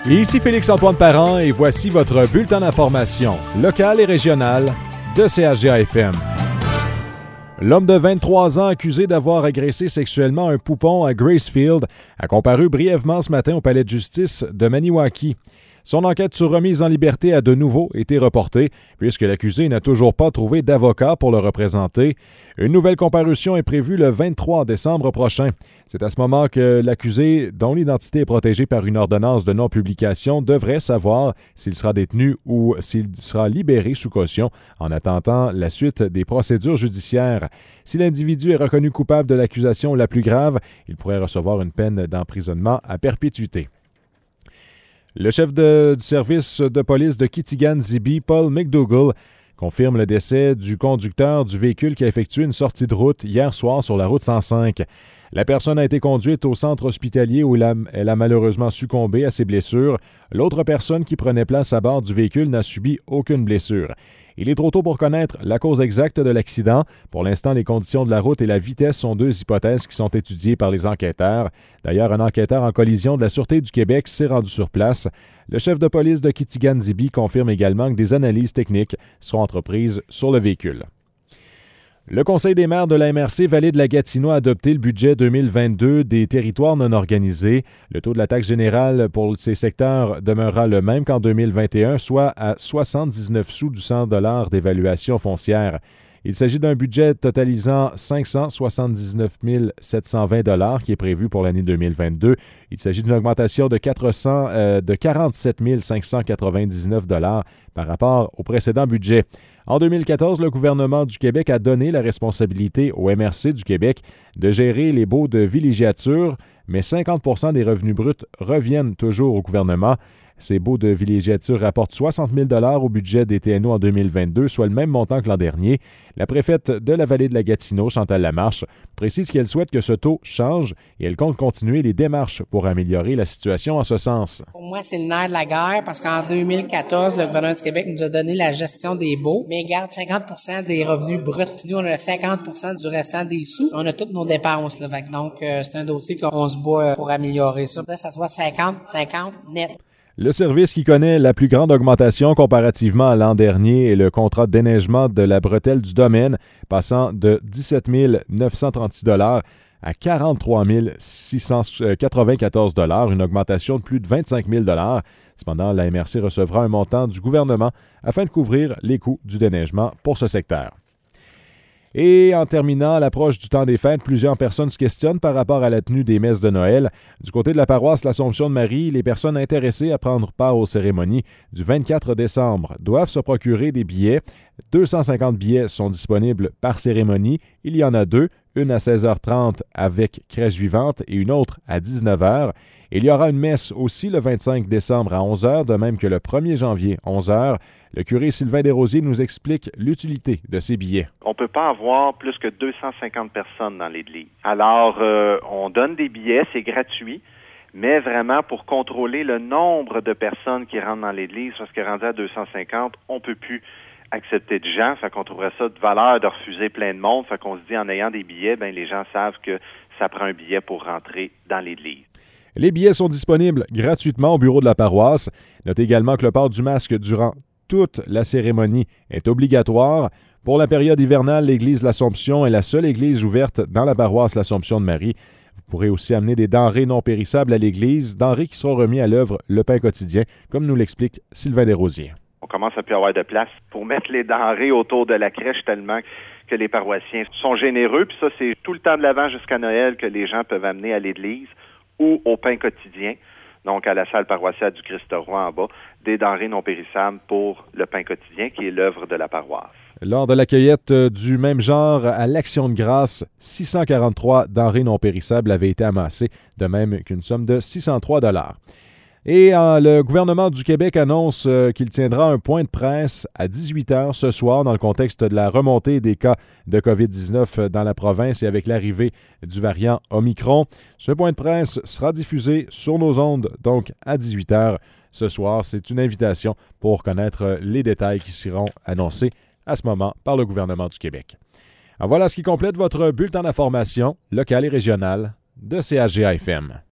Et ici Félix-Antoine Parent et voici votre bulletin d'information locale et régionale de CHGA-FM. L'homme de 23 ans accusé d'avoir agressé sexuellement un poupon à Gracefield a comparu brièvement ce matin au palais de justice de Maniwaki. Son enquête sur remise en liberté a de nouveau été reportée puisque l'accusé n'a toujours pas trouvé d'avocat pour le représenter. Une nouvelle comparution est prévue le 23 décembre prochain. C'est à ce moment que l'accusé, dont l'identité est protégée par une ordonnance de non-publication, devrait savoir s'il sera détenu ou s'il sera libéré sous caution en attendant la suite des procédures judiciaires. Si l'individu est reconnu coupable de l'accusation la plus grave, il pourrait recevoir une peine d'emprisonnement à perpétuité. Le chef du service de police de Kitigan-Zibi, Paul McDougall, confirme le décès du conducteur du véhicule qui a effectué une sortie de route hier soir sur la route 105. La personne a été conduite au centre hospitalier où elle a malheureusement succombé à ses blessures. L'autre personne qui prenait place à bord du véhicule n'a subi aucune blessure. Il est trop tôt pour connaître la cause exacte de l'accident. Pour l'instant, les conditions de la route et la vitesse sont deux hypothèses qui sont étudiées par les enquêteurs. D'ailleurs, un enquêteur en collision de la Sûreté du Québec s'est rendu sur place. Le chef de police de Kitigan-Zibi confirme également que des analyses techniques seront entreprises sur le véhicule. Le Conseil des maires de la MRC Vallée de la Gatineau a adopté le budget 2022 des territoires non organisés. Le taux de la taxe générale pour ces secteurs demeurera le même qu'en 2021, soit à 79 sous du 100 $ d'évaluation foncière. Il s'agit d'un budget totalisant 579 720 $ qui est prévu pour l'année 2022. Il s'agit d'une augmentation de 47 599 $ par rapport au précédent budget. En 2014, le gouvernement du Québec a donné la responsabilité au MRC du Québec de gérer les baux de villégiature, mais 50 % des revenus bruts reviennent toujours au gouvernement. Ces baux de villégiature rapportent 60 000 $ au budget des TNO en 2022, soit le même montant que l'an dernier. La préfète de la Vallée de la Gatineau, Chantal Lamarche, précise qu'elle souhaite que ce taux change et elle compte continuer les démarches pour améliorer la situation en ce sens. Pour moi, c'est le nerf de la guerre parce qu'en 2014, le gouvernement du Québec nous a donné la gestion des baux, mais il garde 50 % des revenus bruts. Nous, on a 50 % du restant des sous. On a toutes nos dépenses. Là. Donc, c'est un dossier qu'on se bat pour améliorer ça. Ça soit 50-50 net. Le service qui connaît la plus grande augmentation comparativement à l'an dernier est le contrat de déneigement de la bretelle du domaine, passant de 17 936 $ à 43 694 $, une augmentation de plus de 25 000 $. Cependant, la MRC recevra un montant du gouvernement afin de couvrir les coûts du déneigement pour ce secteur. Et en terminant, à l'approche du temps des fêtes, plusieurs personnes se questionnent par rapport à la tenue des messes de Noël. Du côté de la paroisse L'Assomption de Marie, les personnes intéressées à prendre part aux cérémonies du 24 décembre doivent se procurer des billets. 250 billets sont disponibles par cérémonie. Il y en a deux, une à 16h30 avec crèche vivante et une autre à 19h. Il y aura une messe aussi le 25 décembre à 11h, de même que le 1er janvier, 11h. Le curé Sylvain Desrosiers nous explique l'utilité de ces billets. On ne peut pas avoir plus que 250 personnes dans l'église. Alors, on donne des billets, c'est gratuit, mais vraiment pour contrôler le nombre de personnes qui rentrent dans l'église, parce que rendu à 250, on ne peut plus accepter de gens, fait qu'on trouverait ça de valeur de refuser plein de monde, fait qu'on se dit en ayant des billets, ben les gens savent que ça prend un billet pour rentrer dans l'église. Les billets sont disponibles gratuitement au bureau de la paroisse. Notez également que le port du masque durant toute la cérémonie est obligatoire. Pour la période hivernale, l'église de l'Assomption est la seule église ouverte dans la paroisse L'Assomption de Marie. Vous pourrez aussi amener des denrées non périssables à l'église, denrées qui seront remises à l'œuvre Le Pain quotidien, comme nous l'explique Sylvain Desrosiers. On commence à plus avoir de place pour mettre les denrées autour de la crèche tellement que les paroissiens sont généreux. Puis ça, c'est tout le temps de l'Avent jusqu'à Noël que les gens peuvent amener à l'église ou au Pain quotidien, donc à la salle paroissiale du Christ-Roi en bas, des denrées non périssables pour le Pain quotidien, qui est l'œuvre de la paroisse. Lors de la cueillette du même genre à l'Action de grâce, 643 denrées non périssables avaient été amassées, de même qu'une somme de 603 $. Et le gouvernement du Québec annonce qu'il tiendra un point de presse à 18h ce soir dans le contexte de la remontée des cas de COVID-19 dans la province et avec l'arrivée du variant Omicron. Ce point de presse sera diffusé sur nos ondes, donc à 18h ce soir. C'est une invitation pour connaître les détails qui seront annoncés à ce moment par le gouvernement du Québec. Alors voilà ce qui complète votre bulletin d'information locale et régionale de CHGA-FM.